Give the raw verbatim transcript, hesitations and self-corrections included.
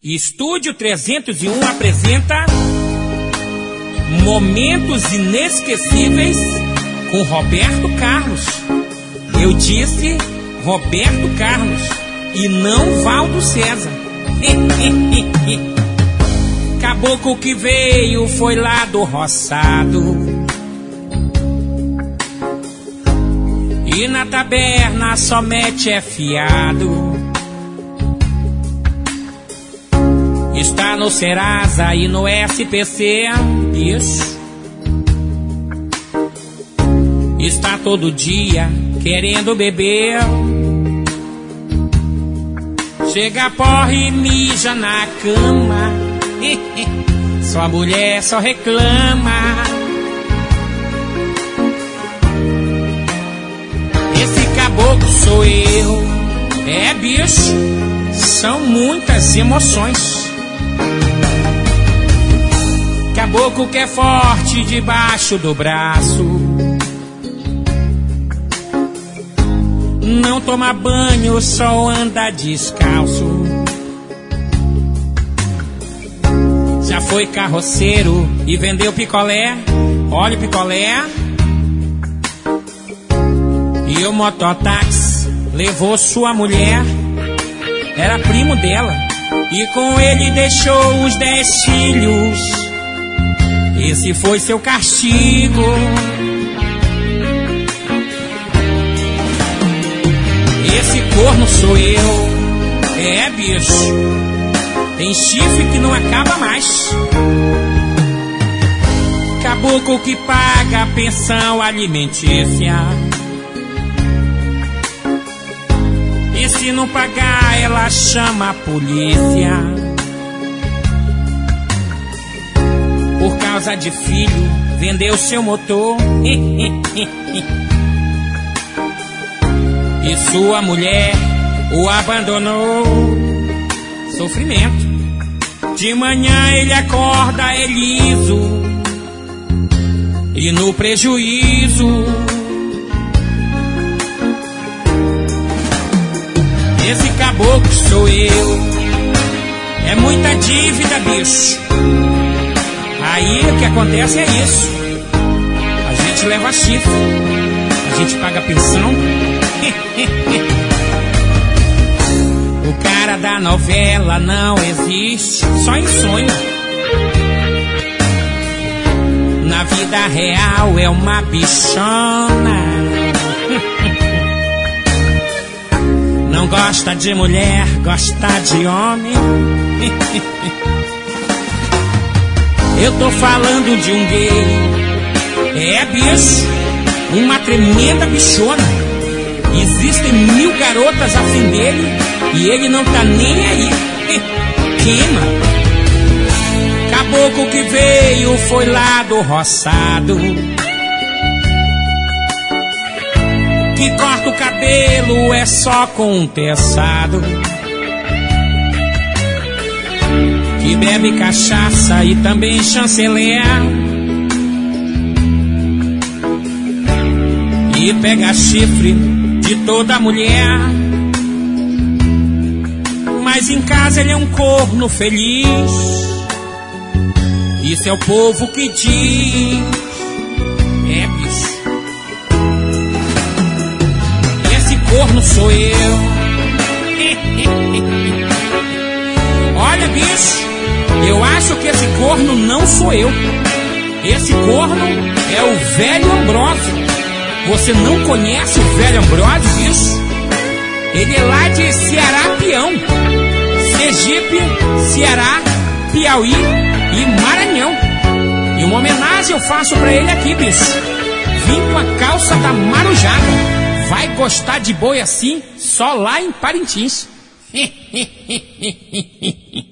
Estúdio trezentos e um apresenta Momentos Inesquecíveis com Roberto Carlos. Eu disse Roberto Carlos e não Valdo César. Caboclo que veio foi lá do roçado, e na taberna só mete é fiado. Está no Serasa e no S P C, isso. Está todo dia querendo beber. Chega porre e mija na cama. Sua mulher só reclama. Esse caboclo sou eu. É, bicho, são muitas emoções. Caboclo que é forte debaixo do braço, não toma banho, só anda descalço. Já foi carroceiro e vendeu picolé. Olha o picolé. E o mototáxi levou sua mulher, era primo dela, e com ele deixou os dez filhos. Esse foi seu castigo. Esse corno sou eu. É, bicho, tem chifre que não acaba mais. Caboclo que paga a pensão alimentícia, e se não pagar ela chama a polícia. Por causa de filho, vendeu seu motor. E sua mulher o abandonou. Sofrimento. De manhã ele acorda, é liso, e no prejuízo. Esse caboclo sou eu. É muita dívida, bicho. Aí o que acontece é isso. A gente leva chifre, a gente paga pensão. O cara da novela não existe, só em sonho. Na vida real é uma bichona. Não gosta de mulher, gosta de homem. Eu tô falando de um gay. É, bicho, uma tremenda bichona. Existem mil garotas a fim dele e ele não tá nem aí. Queima. Caboclo que veio foi lá do roçado, que corta o cabelo é só com um teçado, que bebe cachaça e também chanceler, e pega chifre de toda mulher. Mas em casa ele é um corno feliz. Isso é o povo que diz. É, bicho, esse corno sou eu. Olha, bicho, eu acho que esse corno não sou eu. Esse corno é o velho Ambrósio. Você não conhece o velho Ambrósio, bicho? Ele é lá de Ceará, Pião, Sergipe, Ceará, Piauí e Maranhão. E uma homenagem eu faço pra ele aqui, bicho. Vim com a calça da Marujada. Vai gostar de boi assim só lá em Parintins.